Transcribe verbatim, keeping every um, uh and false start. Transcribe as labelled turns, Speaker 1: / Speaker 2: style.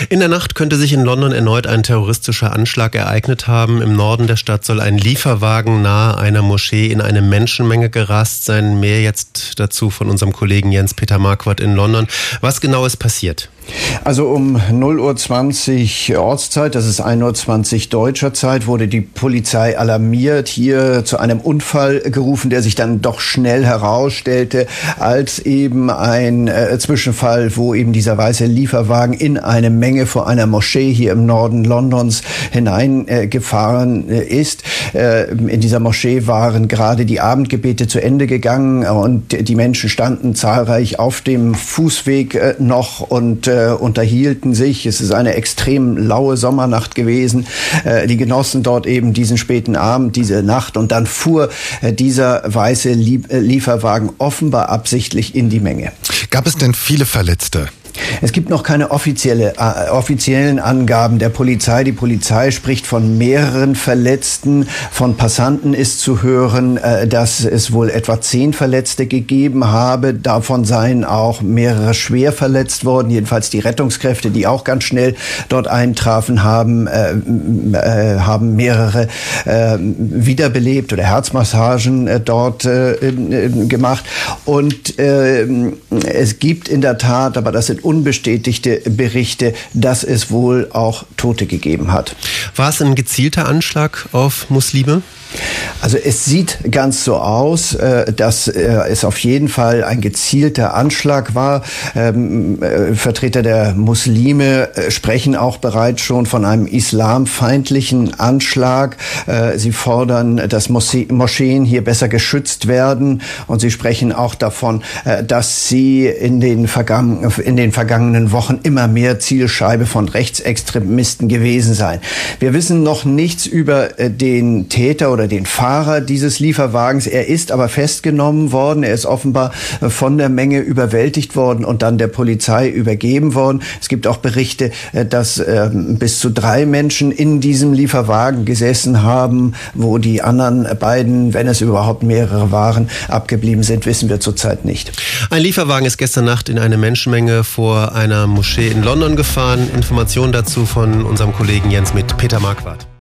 Speaker 1: In der Nacht könnte sich in London erneut ein terroristischer Anschlag ereignet haben. Im Norden der Stadt soll ein Lieferwagen nahe einer Moschee in eine Menschenmenge gerast sein. Mehr jetzt dazu von unserem Kollegen Jens-Peter Marquardt in London. Was genau ist passiert?
Speaker 2: Also um null Uhr zwanzig Ortszeit, das ist ein Uhr zwanzig deutscher Zeit, wurde die Polizei alarmiert, hier zu einem Unfall gerufen, der sich dann doch schnell herausstellte als eben ein äh, Zwischenfall, wo eben dieser weiße Lieferwagen in eine Menge vor einer Moschee hier im Norden Londons hineingefahren äh, ist. Äh, in dieser Moschee waren gerade die Abendgebete zu Ende gegangen und die Menschen standen zahlreich auf dem Fußweg äh, noch und äh, unterhielten sich. Es ist eine extrem laue Sommernacht gewesen. Äh, die genossen dort eben diesen späten Abend, diese Nacht, und dann fuhr äh, dieser weiße Lie- äh, Lieferwagen offenbar absichtlich in die Menge.
Speaker 3: Gab es denn viele Verletzte?
Speaker 2: Es gibt noch keine offizielle, äh, offiziellen Angaben der Polizei. Die Polizei spricht von mehreren Verletzten. Von Passanten ist zu hören, äh, dass es wohl etwa zehn Verletzte gegeben habe. Davon seien auch mehrere schwer verletzt worden. Jedenfalls die Rettungskräfte, die auch ganz schnell dort eintrafen, haben, äh, äh, haben mehrere äh, wiederbelebt oder Herzmassagen äh, dort äh, äh, gemacht. Und äh, es gibt in der Tat, aber das sind unbestätigte Berichte, dass es wohl auch Tote gegeben hat.
Speaker 1: War es ein gezielter Anschlag auf Muslime?
Speaker 2: Also es sieht ganz so aus, dass es auf jeden Fall ein gezielter Anschlag war. Vertreter der Muslime sprechen auch bereits schon von einem islamfeindlichen Anschlag. Sie fordern, dass Moscheen hier besser geschützt werden, und sie sprechen auch davon, dass sie in den vergangenen, in den vergangenen Wochen immer mehr Zielscheibe von Rechtsextremisten gewesen seien. Wir wissen noch nichts über den Täter oder den Fahrer dieses Lieferwagens. Er ist aber festgenommen worden. Er ist offenbar von der Menge überwältigt worden und dann der Polizei übergeben worden. Es gibt auch Berichte, dass äh, bis zu drei Menschen in diesem Lieferwagen gesessen haben. Wo die anderen beiden, wenn es überhaupt mehrere waren, abgeblieben sind, wissen wir zurzeit nicht.
Speaker 1: Ein Lieferwagen ist gestern Nacht in eine Menschenmenge vor einer Moschee in London gefahren. Informationen dazu von unserem Kollegen Jens mit Peter Marquardt.